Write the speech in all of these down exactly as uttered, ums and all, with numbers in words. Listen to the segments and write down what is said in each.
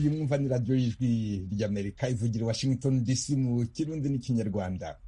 iyi mwumva ni radiyo y'ijwi ry'Amerika ivugira i Washington D C mu kirundi n'ikinyarwanda.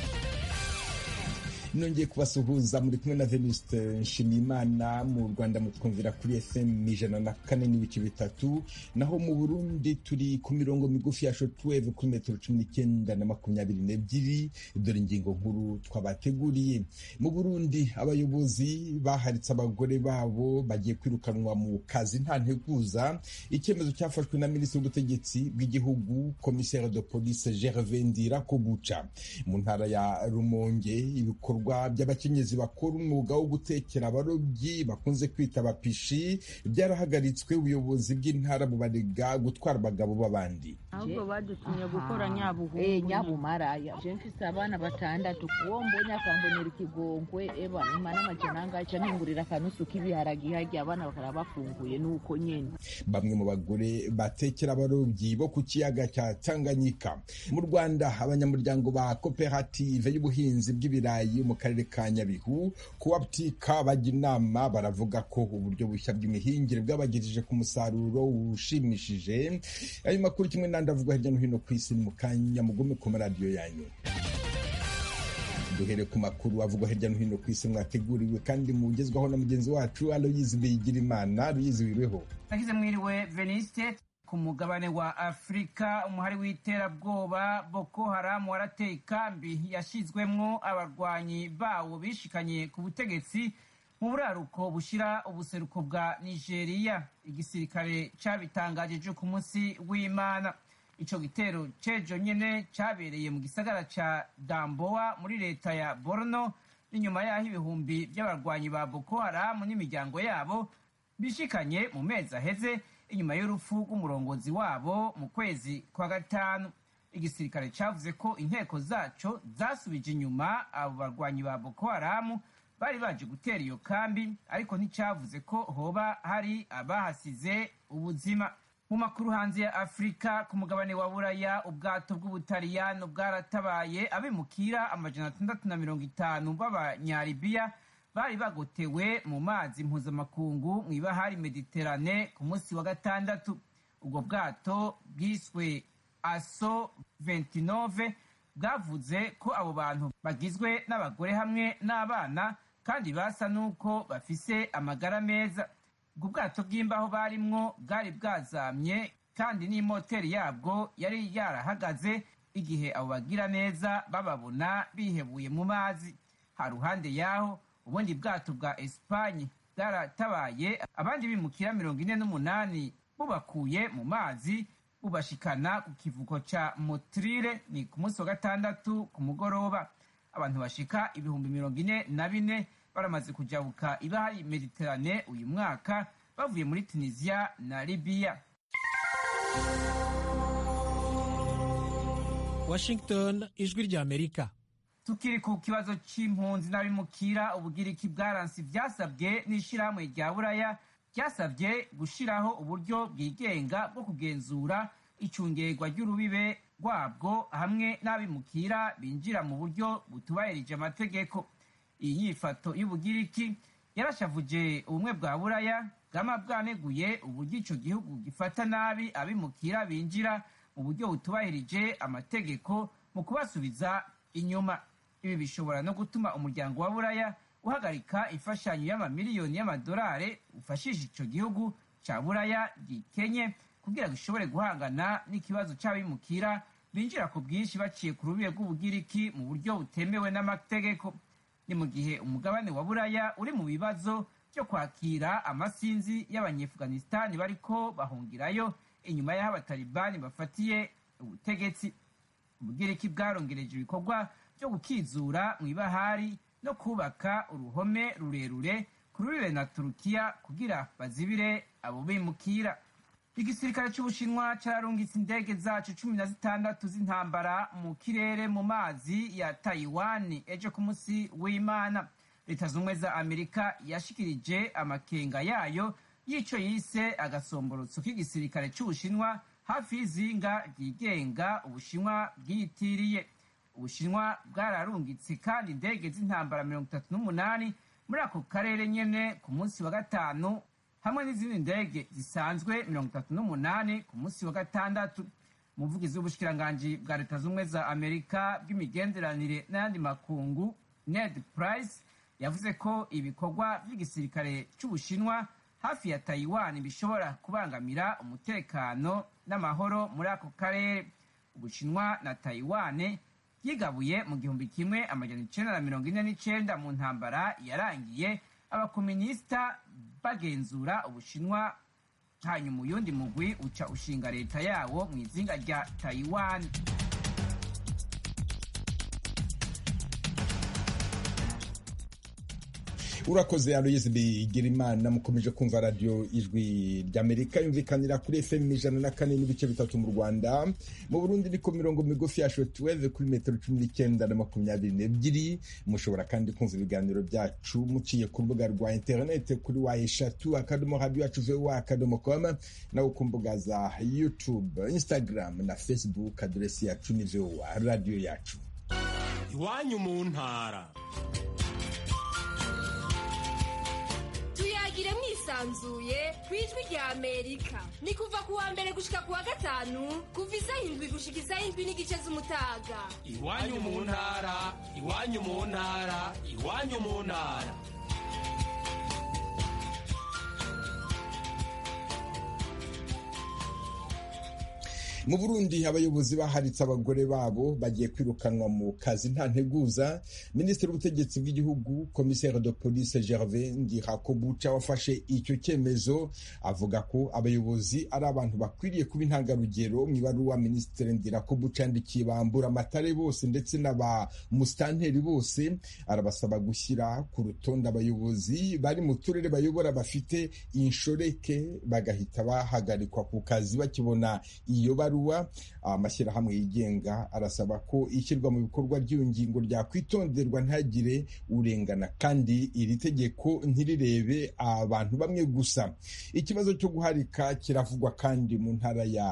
Nongeye kubasuhuza muri kumwe na Venuste Nshimiyimana. Mu Rwanda mutwumvira kuri F M ijana na kane n'ibice bitatu, naho mu Burundi turi ku mirongo migufi ya shortwave kuri metero cumi n'icyenda na makumyabiri n'ebyiri. Dore ingingo nkuru twabateguriye. Mu Burundi abayobozi baharitse abagore babo bagiye kwirukanwa mu kazi nta nteguza. Icyemezo cyafashwe na Minisitiri w'Ubutegetsi bw'Igihugu Commissaire de Police Gervais Ndirakobuca. Mu ntara ya Rumonge ibikorwa by'abakenyezi bakora umwuga wo gutekera abarobyi bakunze kwita abapishi byarahagaritswe. Ubuyobozi bw'intara bubarega gutwara abagabo b'abandi. Ahubwo badutumye gukora nyabuhungu eh nyabumaraya. Je mfise abana batandatu, uwo mbonye akambonera ikigongwe eba imana amajenanga aca ningurira akanusu k'ibiharagi hajya abana bakara bafunguye nuko nyene. Bamwe mu bagore batekera abarobyi bo ku kiyaga cya Tanganyika. Mu Rwanda abanyamuryango ba koperative y'ubuhinzi bw'ibirayi mu karere ka Nyabihu kuwabtika bajya inama baravuga ko uburyo bushya bw'imihingire bwabagirije ku musaruro ushimishije. Ayo makuru kimwe n'andi avugwa hirya no hino ku isi mu kanya mugume ku maradiyo yanyu. Duhere ku makuru avugwa hirya no hino ku isi mwateguriwe kandi mugezwaho na mugenzi wacu Aloyizi Bigirimana. Aloyizi wiriweho. Nagize mwiriwe Veniste. Ku mugabane wa Afrika umuhari w'iterabwoba Boko Haram warateye ikambi yashizwemwo abarwanyi bawo bishikanye ku butegetsi mu buraruko bushira ubuseruko bwa Nigeria. Igisirikare cabitangaje ku munsi w'Imana. Ico gitero cejo nyene cabereye mu gisagara ca Damboa muri leta ya Borno, inyuma yaho ibihumbi by'abarwanyi ba Boko Haram n'imiryango yabo bishikanye mu mezi aheze inyuma y'urupfu rw'umurongozi wabo mu kwezi kwa gatanu. Igisirikare cavuze ko inteko zaco zasubije inyuma abo barwanyi ba Boko Haram bari baje gutera iyo kambi, ariko nticavuze ko hoba hari abahasize ubuzima. Mu makuru hanze ya Afrika, ku mugabane wa Buraya ubwato bw'Ubutaliyano bwaratabaye abimukira amajana atandatu na mirongo itanu b'abanyalibiya bari bagotewe mu mazi mpuzamakungu mw'ibahari Mediterane ku munsi wa gatandatu. Ubwo bwato bwiswe Aso ventinove bwavuze ko abo bantu bagizwe n'abagore hamwe n'abana kandi basa nuko bafise amagara meza. Ubwo bwato bw'imbaho barimwo bwari bwazamye kandi n'imoteri yabwo yari yarahagaze igihe abo bagira neza bababona bihebuye mu mazi. Haruhande yaho ubundi bwato bwa Espanye bwaratabaye abandi bimukira mirongo ine n'umunani bubakuye mu mazi bubashikana ku kivuko ca Motrire ni ku munsi wa gatandatu ku mugoroba. Abantu bashika ibihumbi mirongo ine na bine baramaze kujabuka ibahari Mediterane uyu mwaka bavuye muri Tunisia na Libya. Washington, ijwi rya Amerika. Tukiri ku kibazo c'impunzi n'abimukira, Ubugiriki bwaranse vyasabwe n'ishirahamwe rya Buraya ryasabye gushiraho uburyo bwigenga bwo kugenzura icungerwa ry'urubibe rwabwo hamwe n'abimukira binjira mu buryo butubahirije amategeko. Iyi nyifato y'Ubugiriki yarashavuje ubumwe bwa Buraya bwama bwaneguye uburyo ico gihugu gifata nabi abimukira binjira mu buryo butubahirije amategeko mu kubasubiza inyuma. Ibi bishobora no gutuma umuryango wa Buraya uhagarika imfashanyo y'amamiliyoni y'amadolari ufashije ico gihugu ca Buraya gikenye kugira gishobore guhangana n'ikibazo c'abimukira binjira ku bwinshi baciye ku rubibe rw'Ubugiriki mu buryo butemewe n'amategeko. Ni mu gihe umugabane wa Buraya uri mu bibazo byo kwakira amasinzi y'Abanyefuganistani bariko bahungirayo inyuma y'aho abatalibani bafatiye ubutegetsi. Ubugiriki bwarongereje ibikorwa byo gukizura mw'ibahari no kubaka uruhome rurerure ku rubibe na Turukiya kugira bazibire abo bimukira. Igisirikare c'Ubushinwa cararungitse indege zacu cumi na zitandatu z'intambara mu kirere mu mazi ya Taiwan ejo ku munsi w'Imana. Leta z'Ubumwe za Amerika yashikirije amakenga yayo y'ico yise agasomborotso k'igisirikare c'Ubushinwa hafi y'izinga ryigenga Ubushinwa bwiyitiriye. Ubushinwa bwararungitse kandi indege z'intambara mirongo itatu n'umunani muri ako karere nyene ku munsi wa gatanu hamwe n'izindi ndege zisanzwe mirongo itatu n'umunani ku munsi wa gatandatu. Umuvugizi w'ubushikiranganji bwa leta z'ubumwe za Amerika bw'imigenderanire n'ayandi makungu Ned Price yavuze ko ibikorwa by'igisirikare cy'Ubushinwa hafi ya Taiwan bishobora kubangamira umutekano n'amahoro muri ako karere. Ubushinwa na Taiwan yigabuye mu gihumbi kimwe amajana icenda na mirongo ine n'icenda mu ntambara yarangiye abakomunisita bagenzura Ubushinwa, hanyuma uyundi mugwi uca ushinga leta yawo mu izinga rya Taiwan. Urakoze Aloyizi Bigirimana. Mukomeje kumva radio Ijwi ry'Amerika yumvikanira kuri F M ijana na kane n'ibice bitatu mu Rwanda. Mu Burundi ni ku mirongo migufi ya shortwave kuri metero cumi n'icyenda na makumyabiri n'ebyiri. Mushobora kandi kumva ibiganiro byacu muciye ku rubuga rwa internet kuri wa eshatu akadomo radio yacu voa akadomo com, naho ku mbuga za YouTube, Instagram na Facebook adresi yacu ni voa radio yacu. Iwanyu mu ntara. Tuyagire mwisanzuye kwijwi rya Amerika. Ni kuva kuwa mbere gushika kuwa gatanu kuva isaha indwi gushika isaha indwi n'igice z'umutaga. Iwanyu mu ntara, iwanyu mu ntara, iwanyu mu ntara. Mu Burundi abayobozi baharitse abagore babo bagiye kwirukanwa mu kazi nta nteguza. Minisitiri w'ubutegetsi bw'igihugu Commissaire de Police Gervais Ndirakobuca wafashe icyo cyemezo avuga ko abayobozi ari abantu bakwiriye kuba intangarugero. Mu ibaruwa Minisitiri Ndirakobuca yandikiye bambura amatare bose ndetse n'aba mustanteri bose arabasaba gushyira ku rutonde abayobozi bari mu turere bayobora bafite inshoreke bagahita bahagarikwa ku kazi bakibona iyo baruwa. Amashyirahamwe yigenga arasaba ko ishyirwa mu bikorwa ry'iyo ngingo ryakwitonderwa ntagire urengana kandi iri tegeko ntirirebe abantu bamwe gusa. Ikibazo cyo guharika kiravugwa kandi mu ntara ya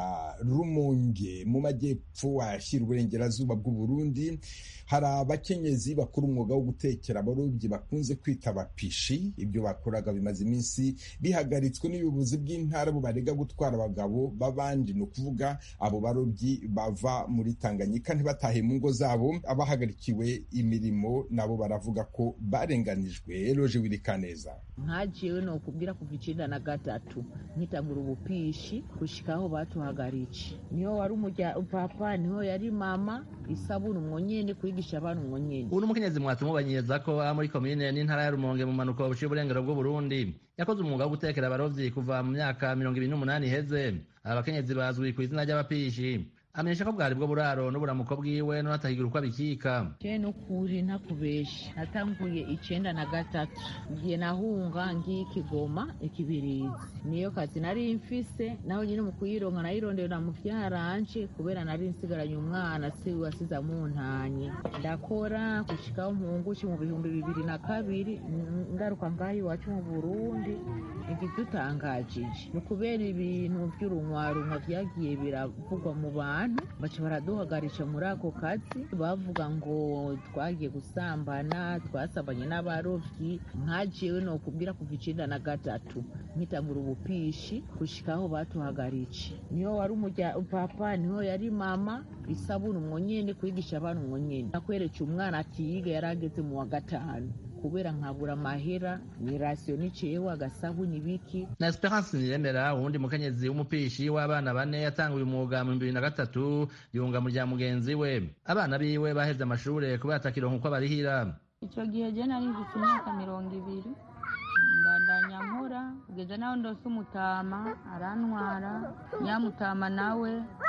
Rumonge mu majyepfo ashyira uburengerazuba bw'u Burundi. Hari abakenyezi bakora umwuga wo gutekera abarobyi bakunze kwita abapishi. Ibyo bakoraga bimaze iminsi bihagaritswe n'ubuyobozi bw'intara bubarega gutwara abagabo b'abandi, no kuvuga abo barobyi bava muri Tanganyika ntibatahe mu ngo zabo. Abahagarikiwe imirimo nabo baravuga ko barenganijwe. Eloge Wirikaneza. Nkajewe no kubwira kuva icenda na gatatu nkitangura ubupishi gushikaho batuhagarici. Niho wari umujya papa, niho yari mama, isabuni umwonyene kwigisha abantu umwonyene. Uno mukenyezi mwatumubanyeza ko ari muri komine n'intara ya Rumonge mu manuko buciye uburengero bw'u Burundi. Yakoze umwuga wo gutekera abarovyi kuva mu myaka mirongo ibiri n'umunani iheze. Abakenyezi bazwi ku izina ry'abapishi. Amenyesha ko bwari bwo buraro n'uburamuko bwiwe no natahigira uko abikika. Je no kuri ntakubesha. Natanguye icenda na gatatu. Ngiye nahunga ngiye Kigoma ikibirizi. Niyo kazi nari mfise, naho nyine mu kuyironka nayirondera mu vyaranje kubera nari nsigaranye umwana se wasiza mu ntanye. Ndakora gushikaho mpungushi mu bihumbi bibiri na kabiri ngaruka ngayi wacu mu Burundi. Igitutangajije no kubera ibintu by'urunwarunwa vyagiye biravugwa mu bantu baca baraduhagarisha muri ako kazi. Bavuga ngo twagiye gusambana, twasabanye n'abarovyi. Nkajewe no kubwira kuva icenda na gatatu nkitangura ubupishi gushikaho batuhagarici. Niho wari umujya papa, niho yari mama, isabuni umwonyene kwigisha abantu umwonyene. Nakwereka umwana atiyiga yarageze mu wa gatanu kubera nkabura mahera ni ratio niciyeho agasabuni biki. Na Esperance Niremera uwundi mukenyezi w'umupishi w'abana bane yatanguye umwuga mu bibiri na gatatu yunga mu rya mugenzi we. Abana biwe baheze amashure kubera atakironka uko barihira. Ico gihe je nari mfite imyaka mirongo ibiri mbandanya nkora kugeza naho ndose umutama arantwara. Nyamutama nawe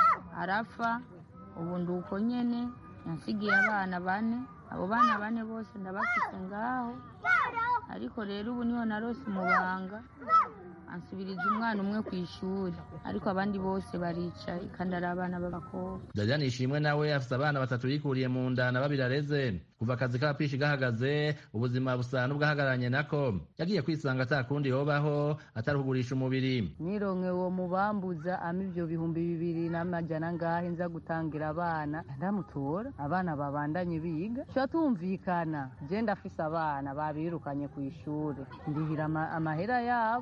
arafa, ubu nduko nyene yansigiye abana bane. Abo bana bane bose ndabafite ngaho, ariko rero ubu niho narose umubanga ansubiriza umwana umwe ku ishuri, ariko abandi bose baricaye kandi ari abana b'abakobwa. Dadiane Ishimwe nawe afite abana batatu yikuriye mu nda na babiri areze. Kuva akazi k'abapishi gahagaze ubuzima busa n'ubwahagararanye nako. Yagiye kwisanga atakundi yobaho atari kugurisha umubiri. Nironke uwo mubambuza ama ivyo bihumbi bibiri n'amajana ngahe nza gutangira abana ndamutora abana babandanye biga. Cyo tumvikana je ndafise abana babirukanye ku ishuri ndihira ama, amahera yabo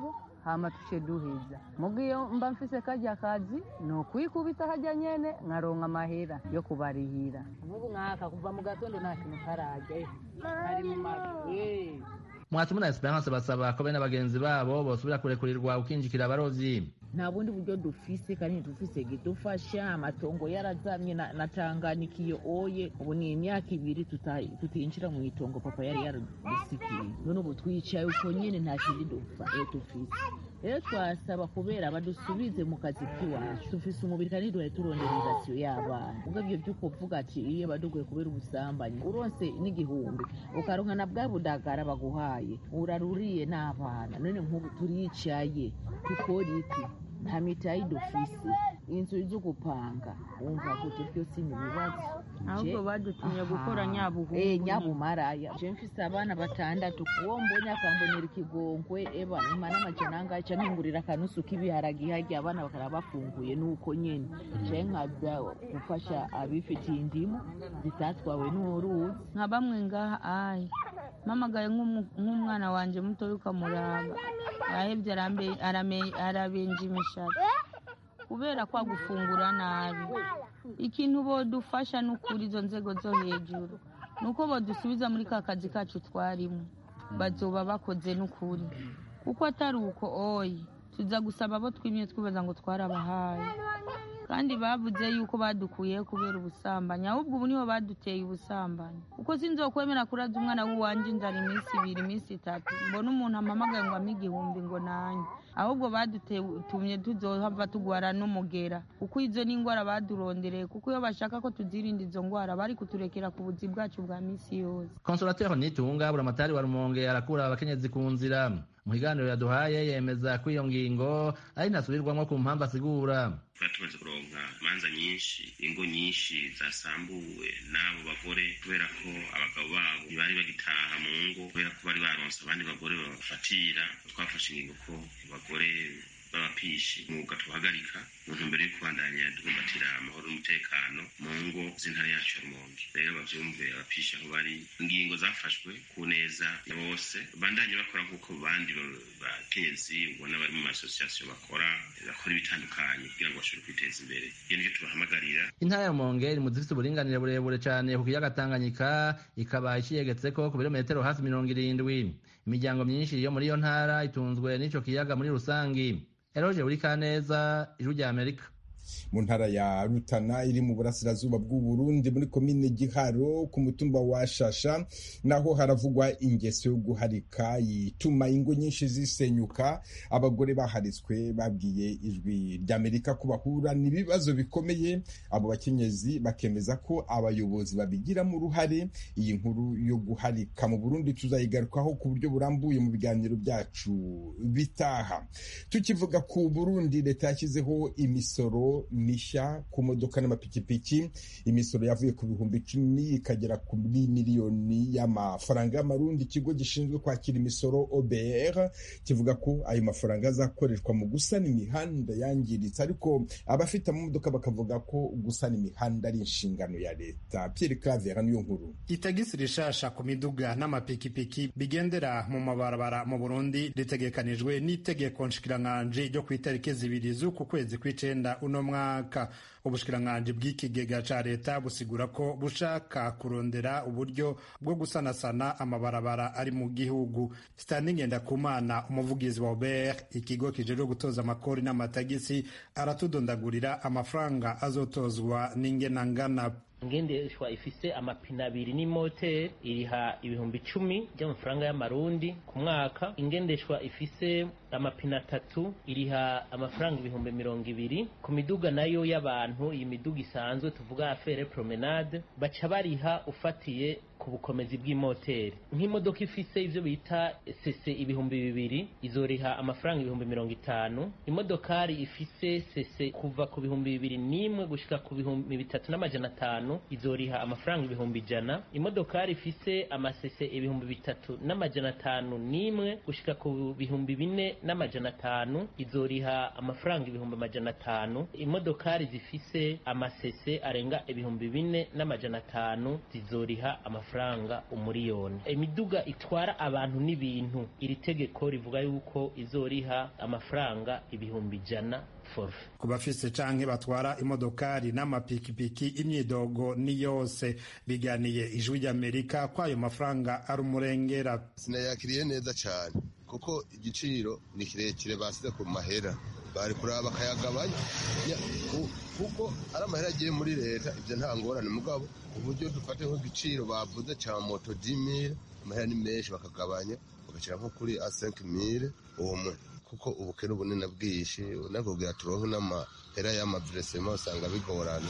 hama tuce duheza mugiyo mba mfise kajya kazi no kwikubita hajya nyene nkaronka amahera yo kubarihira nk'ubu nkaka kuva mu gatondo nta kintu karajya ari mu mavi. Mwatumu na Esperance basaba ko bene abagenzi babo bosubira kurekurirwa ukinjikira abarovyi. Nta bundi buryo dufise kandi dufise gidufasha amatongo yarazamye na, na Tanganyika iyo oye ubu ni imyaka ibiri tutinjira mu itongo papa yari yaradusikiye none ubu twicaye uko nyene nta kindi dufa eh dufise rero twasaba kubera badusubize mu kazi k'iwacu dufise umubiri kandi duhaye turondera irasiyo y'abana ubwo ibyo by'uko uvuga ati iyo baduguye kubera ubusambanyi uronse n'igihumbi ukaronka na bwa budagara baguhaye uraruriye n'abana none nk'ubu turicaye tukora iki nta mitayi dufise inzu zo gupanga wumva gute byose ni bibazo ahubwo badutumye gukora nyabuhungu eh nyabumaraya je mfise abana batandatu uwo mbonye akambonera ikigongwe eba imana amajananga aca nkingurira kanusu k'ibiharagi hajya abana bakara bafunguye nuko nyene je nkabya gufasha abifitiye indimu zitatwawe n'uruzi nka bamwe ngaha ai mama gaye nk'umwana wanje muto yuko muraba yahebye arambe arame arabenje imishatsi kubera kwa gufungura nabi ikintu bodufasha n'ukuri izo nzego zo hejuru nuko bodusubiza muri ka kazi kacu twarimo bazoba bakoze n'ukuri kuko atari uko oyi tuza gusaba abo twimye twibaza ngo twarabahaye kandi bavuze yuko badukuye kubera ubusambanyi ahubwo ubu niho baduteye ubusambanyi uko sinzokwemera kuraza umwana w'uwanje inzara iminsi ibiri iminsi itatu mbona umuntu amamagaye ngo amigihumbi ngo nanye ahubwo baduteye tumye tuzohava tugwara n'umugera kuko izo ni ingwara badurondereye kuko iyo bashaka ko tuzirinda izo ngwara bari kuturekera ku buzi bwacu bwa misi yose. Consolateur Nitunga buramatari wa Rumonge arakura abakenyezi ku nzira mu kiganiro yaduhaye yemeza ko iyo ngingo ari ntasubirwamo ku mpamvu asigura tumaze kuronka imanza nyinshi ingo nyinshi zasambuwe n'abo bagore kubera ko abagabo babo ntibari bagitaha mu ngo kubera ko bari baronse abandi bagore babafatira twafashe ingingo ko abagore babapishi umwuga tuhagarika mu ntumbero yo kubandanya tugumbatira amahoro n'umutekano mu ngo z'intara yacu ya Rumonge rero bavyumve abapishi aho bari ingingo zafashwe ku neza ya bose bandanye bakora nk'uko bandi bakenyezi ubona bari mu association bakora bakora ibitandukanye kugira ngo bashobore kwiteza imbere iyo nivyo tubahamagarira. Intara ya Rumonge iri mu zifite uburinganire burebure cane ku kiyaga Tanganyika ikaba iciyegetseko ku birometero hafi mirongo irindwi imiryango myinshi yo muri iyo ntara itunzwe n'ico kiyaga muri rusangi. Eroje uri kaneza ijuru rya Amerika. Mu ntara ya Rutana iri mu burasirazuba bw'u Burundi muri komine Giharo ku mutumba wa Shasha naho haravugwa ingeso yo guharika yituma ingo nyinshi zisenyuka abagore baharitswe babwiye ijwi rya Amerika ko bahura n'ibibazo bikomeye abo bakenyezi bakemeza ko abayobozi babigiramo uruhare. Iyi nkuru yo guharika mu Burundi tuzayigarukaho ku buryo burambuye mu biganiro byacu bitaha. Tukivuga ku Burundi leta yashyizeho imisoro mishya ku modoka n'amapikipiki imisoro yavuye ku bihumbi icumi ikagera kuri miliyoni y'amafaranga y'amarundi. Ikigo gishinzwe kwakira imisoro O B R kivuga ko ayo mafaranga azakoreshwa mu gusana imihanda yangiritse ariko abafite amamodoka bakavuga ko gusana imihanda ari inshingano ya leta. Pierre Claver niyo nkuru. Itagisi rishasha ku miduga n'amapikipiki bigendera mu mabarabara mu Burundi ritegekanijwe n'itegeko nshikiranganji ryo kw'itariki zibiri z'uku kwezi kw'icenda uno mwaka. Ubushikiranganji bw'ikigega ca leta busigura ko bushaka kurondera uburyo bwo gusanasana amabarabara ari mu gihugu. Standing Ngendakumana umuvugizi wa O B R ikigo kijejwe gutoza amakori n'amatagisi aratudondagurira amafaranga azotozwa n'ingenangana. Ingendeshwa ifise amapine abiri n'imoteri iriha ibihumbi icumi by'amafaranga y'amarundi ku mwaka. Ingendeshwa ifise amapine atatu iriha amafaranga ibihumbi mirongo ibiri. Ku miduga nayo y'abantu iyi miduga isanzwe tuvuga afere promenade baca bariha ufatiye ku bukomezi bw'imoteri. Nk'imodoka ifise ivyo bita cc ibihumbi bibiri izoriha amafaranga ibihumbi mirongo itanu. Imodokari ifise cc kuva ku bihumbi bibiri n'imwe gushika ku bihumbi bitatu n'amajana atanu izoriha amafaranga ibihumbi ijana. Imodokari ifise amasese ibihumbi bitatu n'amajana atanu n'imwe gushika ku bihumbi bine n'amajana atanu izoriha amafaranga ibihumbi amajana atanu. Imodokari zifise amasese arenga ibihumbi bine n'amajana atanu zizoriha amafaranga amafaranga umuriyoni. Imiduga itwara abantu n'ibintu, iri tegeko rivuga yuko izoriha amafaranga ibihumbi ijana forfe. Ku bafise canke batwara imodokari n'amapikipiki imyidogo ni yose. Biganiye Ijwi ry'Amerika ko ayo mafaranga ari umurengera. Sinayakiriye neza cyane kuko igiciro ni kirekire basize ku mahera, bari kuraba bakayagabanya kuko ari amahera agiye muri leta, ibyo nta ngorane. Mugabo uburyo dufate nk'igiciro bavuze cya moto dix mille, amahera ni menshi, bakagabanya bagashyira nko kuri a cinq mille umwe, kuko ubukene ubunini bwinshi unakubwira turonke n'amahera y'amaviresema usanga bigorana.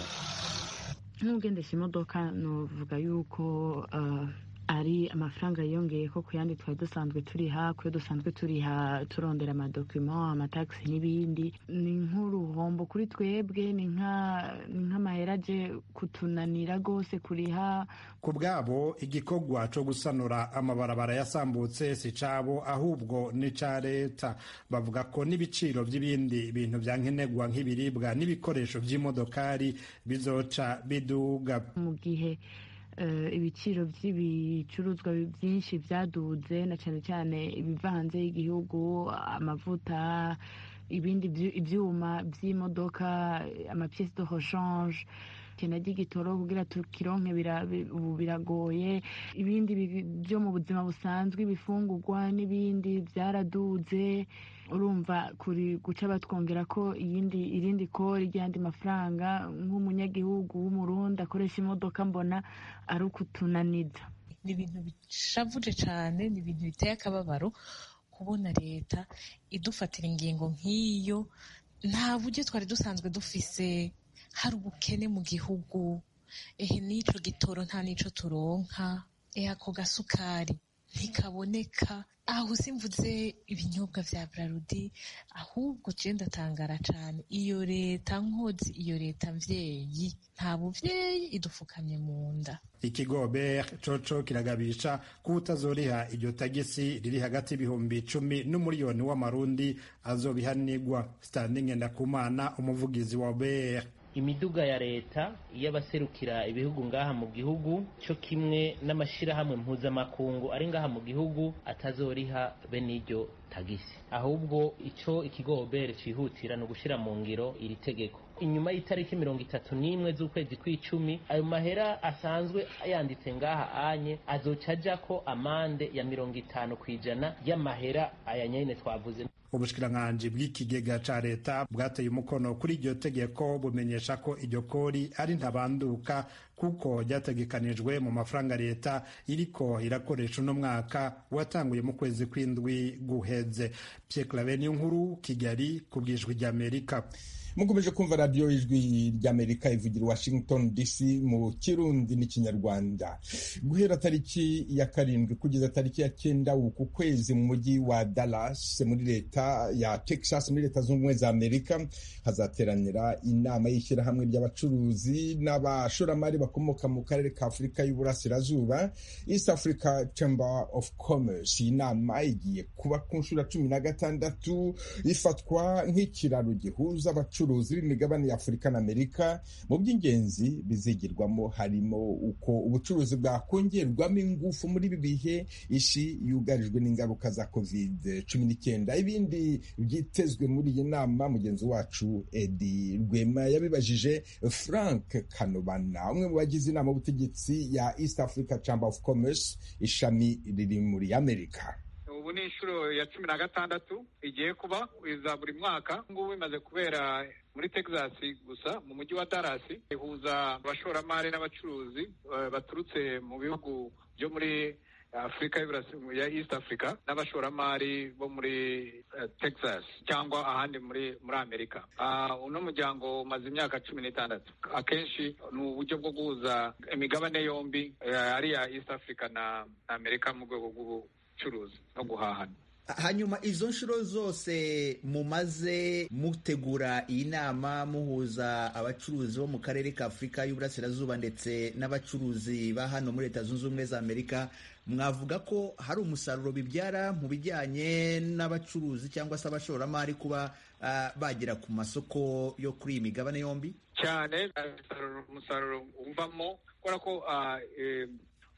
Nk'ugendesha imodoka novuga yuko uh, ari amafaranga yiyongeye ko kuyandi twari dusanzwe turiha, kuyo dusanzwe turiha turondera amadokima, amataxi n'ibindi. Ni nk'uruhombo kuri twebwe, ni nk'amahera aje kutunanira gose kuriha. Ku bwabo igikorwa co gusanura amabarabara yasambutse si cabo ahubwo ni ca leta. Bavuga ko n'ibiciro by'ibindi bintu vyankenerwa nk'ibiribwa n'ibikoresho vy'imodokari bizoca biduga. Mu gihe Uh, ibiciro by'ibicuruzwa byinshi byaduze, na cyane cyane ibiva hanze y'igihugu, amavuta, ibindi ibyuma by'imodoka, amapièces de rechange, kena ry'igitoro kugira tukironke ubu biragoye. Ibindi byo mu buzima busanzwe, ibifungurwa n'ibindi byaraduze. Urumva kuri guca batwongera ko iyindi irindi kori ryandi mafaranga. Nk'umunyagihugu w'umurundi akoresha imodoka mbona ari ukutunaniza. Ni ibintu bishavuje cyane, ni ibintu biteye akababaro kubona leta idufatira ingingo nk'iyo. Nta buryo twari dusanzwe dufise, hari ubukene mu gihugu, ehe n'ico gitoro nta n'ico turonka, ehe ako gasukari ntikaboneka. Aho simvuze ibinyobwa vya Braludi, ahubwo je ndatangara cane. Iyo leta nkozi, iyo leta mvyeyi, nta buvyeyi idufukamye mu nda. Ikigo B R coco kiragabisha ko utazoriha iryo tagisi riri hagati y'ibihumbi icumi n'umuriyoni w'amarundi azobihanirwa. Standing Ndakumana, umuvugizi wa B R. Imiduga ya leta y'abaserukira ibihugu ngaha mu gihugu cyo kimwe n'amashirahamwe mpuzamakungu ari ngaha mu gihugu atazoriha bene iryo tagisi. Ahubwo ico ikigo Obere cihutira no gushira mu ngiro iri tegeko. Inyuma y'itariki mirongo itatu n'imwe z'ukwezi kw'icumi, ayo mahera asanzwe yanditse ngaha anye azocaja ko amande ya mirongo itanu kwijana y'amahera aya nyene twavuze. Ubushikiranganji bw'ikigega ca leta bwateye umukono kuri iryo tegeko bumenyesha ko iryo kori ari ntabanduka kuko ryategekanijwe mu mafaranga leta iriko irakoresha uno mwaka watanguye mu kwezi kw'indwi guheze. Pierre Claver Niyonkuru, Kigali, ku bw'Ijwi ry'Amerika. Mukomeje kumva radio Ijwi ry'Amerika ivugira Washington D C mu Kirundi n'Ikinyarwanda. Guhera tariki ya karindwi kugeza tariki ya cyenda uku kwezi mu mujyi wa Dallas muri leta ya Texas muri leta z'ubumwe za Amerika hazateranira inama y'ishyirahamwe ry'abacuruzi n'abashoramari bakomoka mu karere ka Afurika y'Uburasirazuba, East Africa Chamber of Commerce. Inama igiye kuba ku nshuro cumi na gatandatu, ifatwa nk'ikiraro gihuza abacuruzi b'imigabane ya Afurika na Amerika. Mu by'ingenzi bizigirwamo harimo uko ubucuruzi bwakongerwamo ingufu muri ibi bihe isi yugarijwe n'ingaruka za covid cumi n'icyenda. Ibindi byitezwe muri iyi nama mugenzi wacu Edi Rwema yabibajije Frank Kanobana, umwe mu bagize inama y'ubutegetsi ya East Africa Chamber of Commerce, ishami riri muri Amerika. Ubu ni inshuro ya cumi na gatandatu igiye kuba iza buri mwaka. Ngubu imaze kubera muri Texas gusa mu mujyi wa Dallas. Ihuza abashoramari n'abacuruzi uh, baturutse mu bihugu byo muri Afrika ya East Africa n'abashoramari bo muri uh, Texas cyangwa ahandi muri muri Amerika. Uh, uno muryango umaze imyaka cumi n'itandatu. Akenshi ni uburyo bwo guhuza imigabane yombi uh, ari ya East Africa na Amerika mu rwego rw'ubucuruzi no guhahana. Hanyuma izo nshuro zose mumaze mutegura iyi nama muhuza abacuruzi bo mu karere ka Afurika y'Uburasirazuba ndetse n'abacuruzi ba hano muri Leta Zunze Ubumwe za Amerika, mwavuga ko hari umusaruro bibyara mu bijyanye n'abacuruzi cyangwa se abashoramari kuba uh, bagera ku masoko yo kuri iyi migabane yombi? Cyane umusaruro uvamo kubera ko uh, e,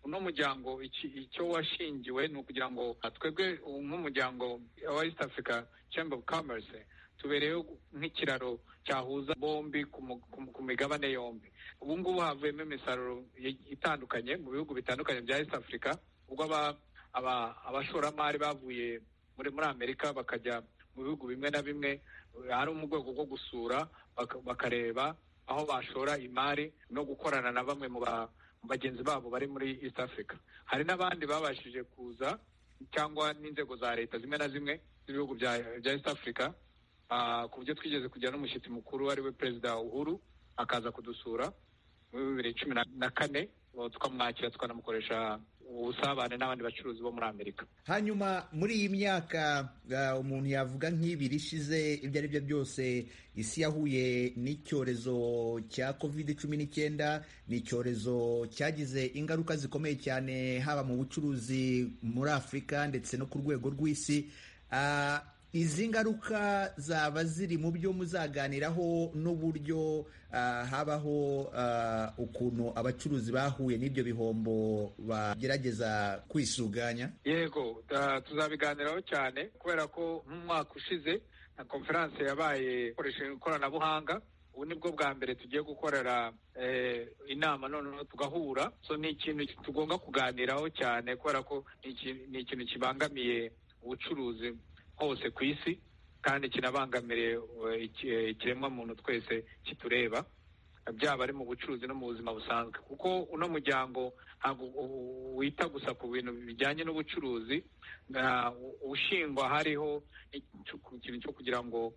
uno muryango icyo washingiwe ni ukugira ngo twebwe nk'umuryango wa East Africa Chamber of Commerce tubereyeho nk'ikiraro cyahuza bombi ku migabane yombi. Ubu ngubu havuyemo imisaruro itandukanye mu bihugu bitandukanye bya East Africa, ubwo abashoramari bavuye muri muri Amerika bakajya mu bihugu bimwe na bimwe, hari mu rwego rwo gusura bakareba aho bashora imari no gukorana na bamwe mu bagenzi babo bari muri East Africa. Hari n'abandi babashije kuza cyangwa n'inzego za leta zimwe na zimwe z'ibihugu bya East Africa, ku buryo twigeze kujya n'umushyitsi mukuru ari we Perezida Uhuru akaza kudusura muri bibiri cumi na kane, tukamwakira tukanamukoresha ubusabane n'abandi bacuruzi bo muri Amerika. Hanyuma muri iyi myaka uh, umuntu yavuga nk'ibiri ishize, ibyo ari byo byose isi yahuye n'icyorezo cya covid cumi n'icyenda. Ni icyorezo cyagize ingaruka zikomeye cyane haba mu bucuruzi muri Afurika ndetse no ku rwego rw'isi. uh, Izi ngaruka zaba ziri mu byo muzaganiraho n'uburyo uh, habaho uh, ukuntu abacuruzi bahuye n'ibyo bihombo bagerageza kwisuganya? Yego, tuzabiganiraho cyane kubera ko nk'umwaka ushize na konferanse yabaye ikoresheje ikoranabuhanga. Ubu nibwo bwa mbere tugiye gukorera eh, inama noneho tugahura. So ni ikintu tugomba kuganiraho cyane kubera ko ni ikintu kibangamiye ubucuruzi hose ku isi kandi kinabangamire ikiremwa muntu twese kitureba, byaba ari mu bucuruzi no mu buzima busanzwe, kuko uno muryango ntabwo wita gusa ku bintu bijyanye n'ubucuruzi. Ushingwa hariho ikintu cyo kugira ngo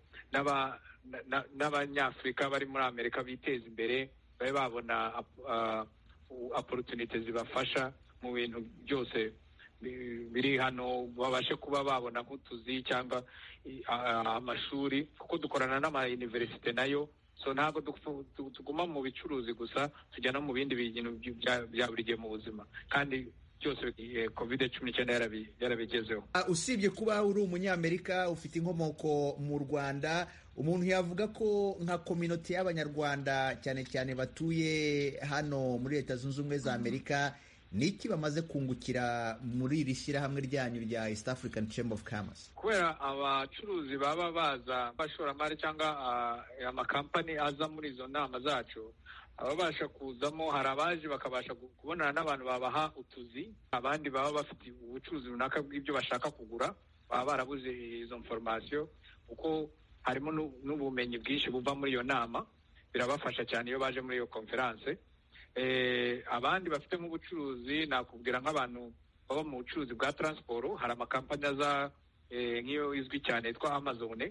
n'abanyafurika bari muri Amerika biteze imbere, babe babona opportunity zibafasha mu bintu byose biri hano, babashe kuba babona nk'utuzi cyangwa amashuri, kuko dukorana n'ama-universite nayo. So ntabwo tuguma mu bicuruzi gusa, tujya no mu bindi bintu bya buri gihe mu buzima, kandi byose covid cumi n'icyenda yarabigezeho. Usibye kuba uri umunyamerika ufite inkomoko mu Rwanda, umuntu yavuga ko nka community y'abanyarwanda cyane cyane batuye hano muri Leta Zunze Ubumwe za Amerika, niki bamaze kungukira muri iri shyirahamwe ryanyu rya East African Chamber of Commerce? Kubera abacuruzi baba baza, abashoramari cyangwa amakampani aza muri izo nama zacu, ababasha kuzamo, hari abaje bakabasha kubonana n'abantu babaha utuzi, abandi baba bafite ubucuruzi runaka bw'ibyo bashaka kugura, baba barabuze izo information, kuko harimo n'ubumenyi bwinshi buva muri iyo nama. Birabafasha cyane iyo baje muri iyo conference. Eh, abandi bafite mu bucuruzi, nakubwira nk'abantu baba mu bucuruzi bwa transport, hari amakampani aza eh, nk'iyo izwi cyane yitwa Amazon,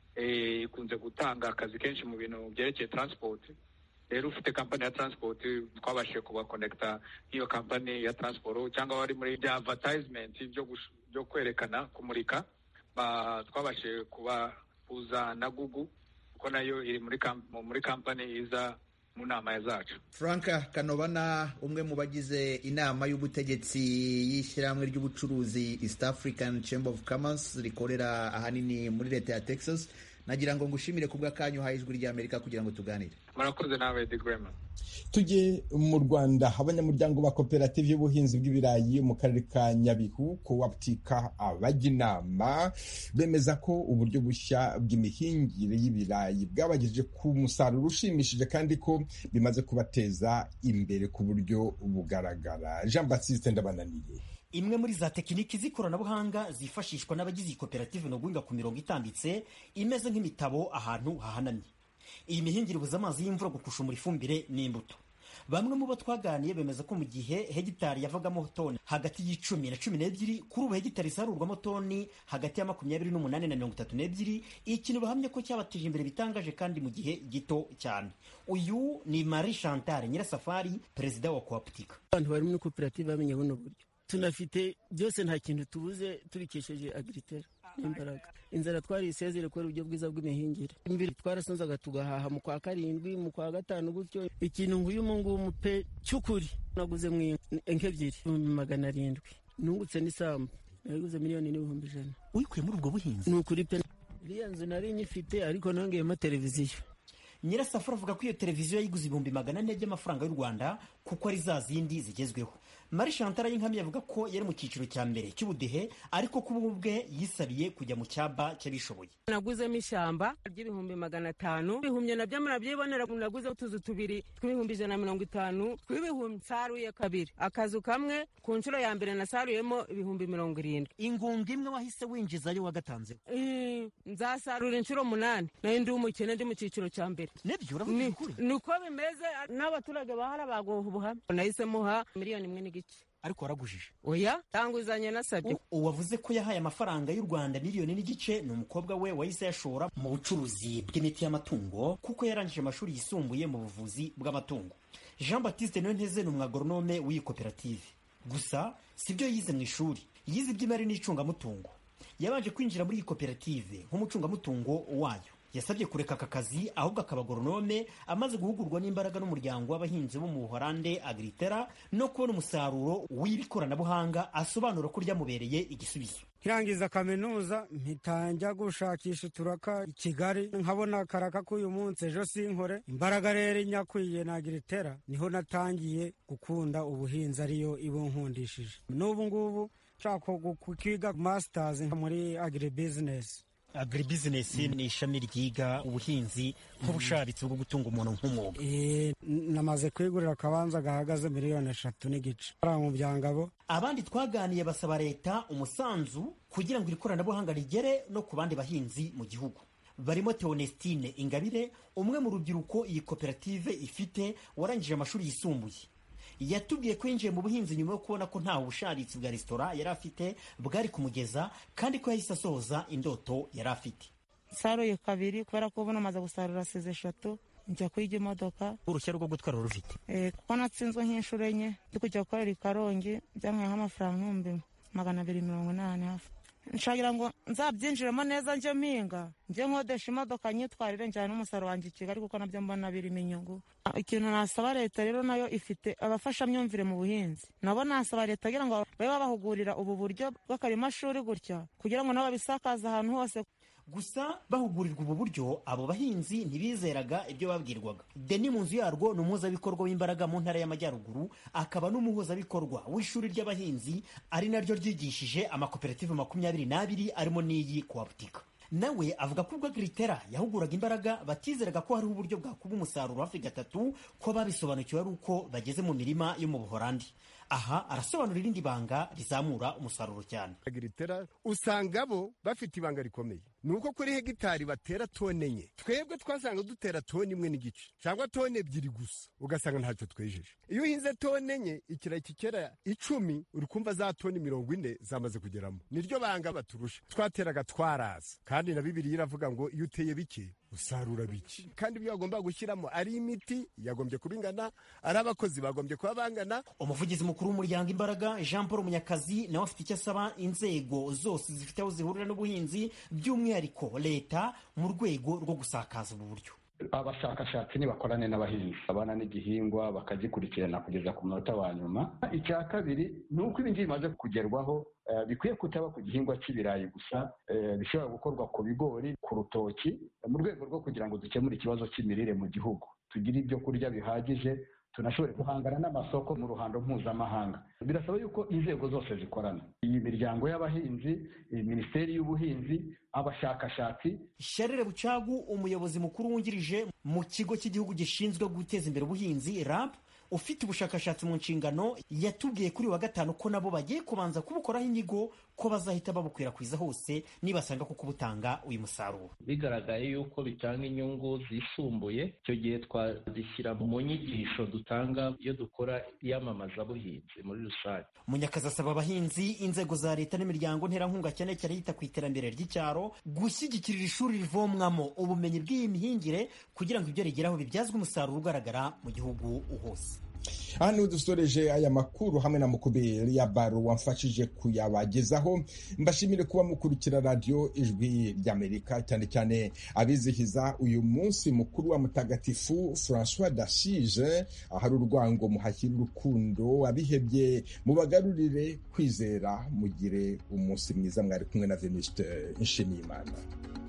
eh, ikunze gutanga akazi kenshi mu bintu byerekeye transport. Rero ufite kampani ya transport twabashije kuba connecta n'iyo kampani ya transport, cyangwa bari muri bya advertisement byo byo kwerekana kumurika, twabashije kuba uza na Google, kuko nayo iri muri muri kampani iza mu nama zacu. Franka Kanobana, umwe mu bagize inama y'ubutegetsi y'ishyirahamwe ry'ubucuruzi East African Chamber of Commerce rikorera ahanini muri leta ya Texas, nagira ngo ngushimire kubwa kanyu ha Ijwi ry'Amerika kugira ngo tuganire. Murakoze nawe Digwema. Tujye mu Rwanda. Abanyamuryango ba koperative y'ubuhinzi bw'ibirayi mu karere ka Nyabihu Cooptica Abajinama bemeza ko uburyo bushya bw'imihingire y'ibirayi bwabagejeje ku musaruro ushimishije kandi ko bimaze kubateza imbere ku buryo bugaragara. Jean Baptiste Ndabananiye. Imwe muri za tekiniki z'ikoranabuhanga zifashishwa n'abagize iyi koperative no guhinga ku mirongo itambitse imeze nk'imitabo ahantu hahanamye. Iyi mihingire ibuza amazi y'imvura gukushumura ifumbire n'imbuto. Bamwe mu bo twaganiye bemeza ko mu gihe hegitari yavagamo toni hagati y'icumi na cumi n'ebyiri, kuri ubu hegitari isarurwamo toni hagati ya makumyabiri n'umunani na mirongo itatu n'ebyiri, ikintu bahamya ko cyabateje imbere bitangaje kandi mu gihe gito cyane. Uyu ni Marie Chantal Nyirasafari, perezida wa Cooptica. Abantu bari muri koperative bamenye buno buryo. Tunafite byose, nta kintu tubuze tubikesheje Agritel n'imbaraga. Inzara twari isezere kubera uburyo bwiza bw'imihingire. Imbere twarasonzaga tugahaha mu kwa karindwi, mu kwa gatanu gutyo. Ikintu nguyu mungu pe cyukuri naguze mu enkebyiri magana arindwi. Nungutse n'isambu. Naguze miliyoni n'ibihumbi ijana. Uyikuye muri ubwo buhinzi? Nukuri pe. Iriya nzu nari nyifite ariko nongeyemo televiziyo. Nyirasafari avuga ko iyo televiziyo yayiguze ibihumbi magana ane by'amafaranga y'u Rwanda kuko ari za zindi zigezweho. Marie Chantal Yinkamiye avuga ko yari mu cyiciro cya mbere cy'ubudehe ariko ko ubu bwe yisabiye kujya mu cyaba cy'abishoboye. Naguzemo ishyamba ry'ibihumbi magana atanu ibihumbi nabyo murabyibonera, naguze utuzu tubiri tw'ibihumbi ijana na mirongo itanu tw'ibihumbi, saruye kabiri akazu kamwe ku nshuro ya mbere nasaruyemo ibihumbi mirongo irindwi. Ingunga imwe wahise winjizayo wagatanze? Nzasarura inshuro munani nayo ndi umukene ndi mu cyiciro cya mbere. Nibyo uravuga ukuri? Niko bimeze n'abaturage bahara bagoha ubuhamya. Nahise muha miliyoni imwe n'igice. Ariko waragujije? Oya, tanguzanye nasabye. Uwavuze ko yahaye amafaranga y'u Rwanda miliyoni n'igice ni umukobwa we wahise yashora mu bucuruzi bw'imiti y'amatungo kuko yarangije amashuri yisumbuye mu buvuzi bw'amatungo. Jean Baptiste Niyonteze ni umwagoronome w'iyi koperative. Gusa sibyo yize mu ishuri, yize iby'imari n'icungamutungo. Yabanje kwinjira muri iyi koperative nk'umucungamutungo wayo. Yasabye kureka aka kazi ahubwo akaba agoronome amaze guhugurwa n'imbaraga n'umuryango w'abahinzi bo mu Buholande Agritera no kubona umusaruro w'ibikoranabuhanga, asobanura ko ryamubereye igisubizo. Kirangiza kaminuza mpitanja gushakisha uturaka i Kigali, nkabona karaka k'uyu munsi ejo sinkore. Imbaraga rero nyakwiye na Agritera niho natangiye gukunda ubuhinzi, ariyo ibunkundishije. N'ubu ngubu nshaka kwiga masters muri agribusiness. Agribusiness ni ishami ryiga ubuhinzi nk'ubushabitsi bwo gutunga umuntu nk'umwuga. Eh, namaze kwigurira akabanza gahagaze miliyoni eshatu n'igice mu Byangabo. Abandi twaganiye basaba leta umusanzu kugira ngo iri koranabuhanga rigere no ku bandi bahinzi mu gihugu. Barimo Theonestine Ingabire, umwe mu rubyiruko iyi koperative ifite, warangije amashuri yisumbuye. Yatubwiye ko yinjiye mu buhinzi nyuma yo kubona ko nta busharitsi bwa resitora yari afite bwari kumugeza, kandi ko yahise asoza indoto yari afite. Saruye kabiri kubera ko ubu namaze gusarura seze eshatu, njya kwiga imodoka. Uruhushya rwo gutwara rufite? Eh, kuko natsinzwe nk'inshuro enye ndi kujya gukorera i Karongi, byampaye amafaranga ibihumbi magana abiri mirongo inani hafi. Nshagira ngo nzabyinjiremo neza njye mpinga, njye nkodesha imodoka nyitwarire njyana n'umusaruro wanjye i Kigali kuko nabyo mbona birimo inyungu. Ikintu nasaba leta rero nayo ifite abafashamyumvire mu buhinzi, nabo nasaba leta kugira ngo babe babahugurira ubu buryo bw'akarimashuri gutya kugira ngo nabo babisakaze ahantu hose. Gusa bahugurirwa ubu buryo abo bahinzi ntibizeraga ibyo babwirwaga. Deni mu nzu yarwo ni umuhuzabikorwa w'imbaraga mu ntara y'Amajyaruguru, akaba n'umuhuzabikorwa w'ishuri ry'abahinzi ari naryo ryigishije amakoperative makumyabiri n'abiri arimo n'iyi Coabutika. Nawe avuga ko ubwo Agritera yahuguraga imbaraga batizeraga ko hariho uburyo bwakuba umusaruro hafi gatatu, ko babisobanukiwe ari uko bageze mu mirima yo mu Buholandi. Aha arasobanura irindi banga rizamura umusaruro cyane. Agritera usanga bo bafite ibanga rikomeye, nuko kuri hegitari batera tone enye, twebwe twasanga dutera tone imwe n'igice cyangwa tone ebyiri gusa, ugasanga ntacyo twejeje. Iyo uhinze tone enye ikirayi kikera icumi, uri kumva za tone mirongo ine zamaze kugeramo. Niryo banga baturusha. Twateraga twaraza, kandi na Bibiliya iravuga ngo iyo uteye bike usarura biki, kandi ibyo bagomba gushyiramo ari imiti yagombye kubingana, ari abakozi bagombye kuba bangana. Umuvugizi mukuru w'umuryango Imbaraga Jean Paul Munyakazi nawe afite icyo asaba inzego zose zifite aho zihurira n'ubuhinzi, by'umwihariko leta mu rwego rwo gusakaza ubu buryo. Abashakashatsi nibakorane n'abahinzi abana n'igihingwa bakagikurikirana kugeza ku munota wa nyuma. Icya kabiri ni uko ibi ngibi bimaze kugerwaho uh, bikwiye kutaba ku gihingwa cy'ibirayi gusa, uh, bishobora gukorwa ku bigori, ku rutoki, mu rwego rwo kugira ngo dukemure ikibazo cy'imirire mu gihugu, tugire ibyo kurya bihagije, tunashobore guhangana n'amasoko mu ruhando mpuzamahanga. Birasaba yuko inzego zose zikorana, iyi miryango y'abahinzi, iyi minisiteri y'ubuhinzi, abashakashatsi. Sharire Bucagu, umuyobozi mukuru wungirije mu kigo cy'igihugu gishinzwe guteza imbere ubuhinzi R A B, ufite ubushakashatsi mu nshingano, yatubwiye kuri wa gatanu ko nabo bagiye kubanza kubukoraho inyigo ko bazahita babukwirakwiza hose nibasanga kuko butanga uyu musaruro. Bigaragaye yuko bitanga inyungu zisumbuye, icyo gihe twazishyira mu nyigisho dutanga iyo dukora iyamamaza buhinzi muri rusange. Munyakazi asaba abahinzi, inzego za leta n'imiryango nterankunga cyane cyane yita ku iterambere ry'icyaro gushyigikirira ishuri rivomwamo ubumenyi bw'iyi mihingire kugira ngo ibyo rigeraho bibyazwe umusaruro ugaragara mu gihugu hose. Aha niho dusoreje aya makuru hamwe na Mukuberi ya Baro wamfashije kuyabagezaho. Mbashimire kuba mukurikira radio Ijwi ry'Amerika, cyane cyane abizihiza uyu munsi mukuru wa Mutagatifu François d'Assise, ahari urwango muhashyira urukundo, abihebye mubagarurire kwizera. Mugire umunsi mwiza. Mwari kumwe na Venuste Nshimiyimana.